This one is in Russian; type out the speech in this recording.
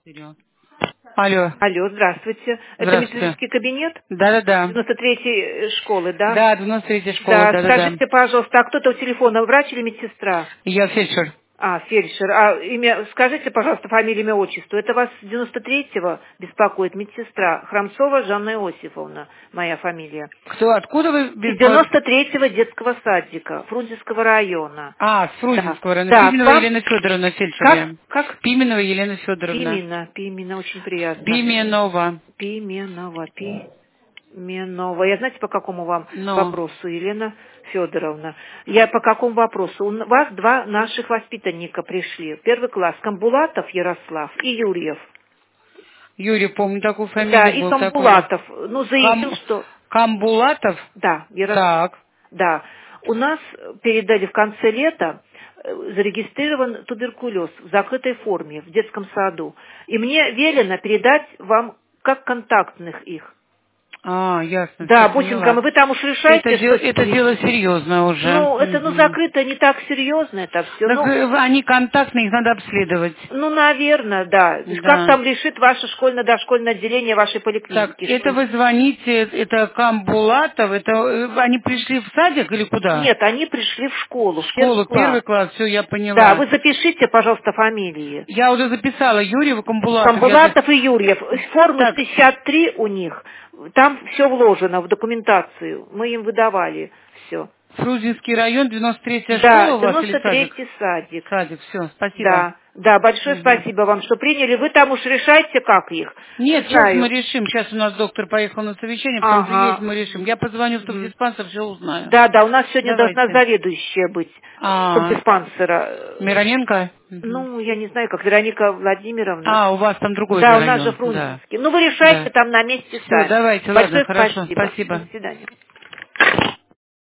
Вперед. Алло. Алло, здравствуйте. Это Здравствуйте. медицинский кабинет? Да-да-да. 93-й школы, да? Да, 93-я школа, Да, да-да-да. скажите, пожалуйста, а кто-то у телефона, врач или медсестра? Я фельдшер. А, фельдшер. А имя, скажите, пожалуйста, фамилию, имя, отчество. Это вас с 93-го беспокоит медсестра Храмцова Жанна Иосифовна, моя фамилия. Кто, откуда вы? Из 93-го детского садика, Фрунзенского района. А, с Фрунзенского района. Да, Пименова к вам... Елена Федоровна, фельдшер Как? я. Как? Пименова Елена Федоровна. Пимена, очень приятно. Пименова. Пименова. Я знаете, по какому вам Ну, вопросу, Елена Федоровна? Я по какому вопросу? У вас два наших воспитанника пришли. Первый класс. Камбулатов Ярослав и Юрьев. Юрий, помню, такую Да, фамилию и был такой. Камбулатов. Ну, заявил, что... Камбулатов? Да, Ярослав. Так. Да. У нас передали в конце лета зарегистрирован туберкулез в закрытой форме в детском саду. И мне велено передать вам как контактных их. А, ясно, Да, все Бусинка, поняла. вы там уж решаете, что с Это ними. дело серьезное уже. Ну, это, Мгм. закрыто не так серьезно это все. Так Ну, они контактные, их надо обследовать. наверное, да. Как Да. там решит ваше школьно-дошкольное отделение вашей Так, поликлиники? это вы звоните, это Камбулатов, это они пришли в садик или куда? Нет, они пришли в школу, В в первый школу, первый класс. класс, все, я Да, поняла. вы запишите, пожалуйста, фамилии. Я уже записала Юрьева, Камбулатов. Камбулатов и Юрьев. Формы Так, 63 у них. Там все вложено в документацию. Мы им выдавали все. Фрунзенский район, 93-я Да, школа у вас или садик? 93-й садик. Садик, все, спасибо. Да, да, большое Мгм. спасибо вам, что приняли. Вы там уж решайте, как их. Не Нет, сейчас мы знаю. решим. Сейчас у нас доктор поехал на совещание, потом приедет, Ага. мы решим. Я позвоню в Мгм. тубдиспансер, все узнаю. Да, да, у нас сегодня должна Давайте. заведующая быть А, диспансера. Мироненко? Мгм. Ну, я не знаю, как Вероника Владимировна. А, у вас там другой Да, у нас же район, да. Фрунзенский. Ну, вы решайте Да. там на месте Все, сами. давайте, ладно, Большое хорошо, спасибо. До спасибо. свидания.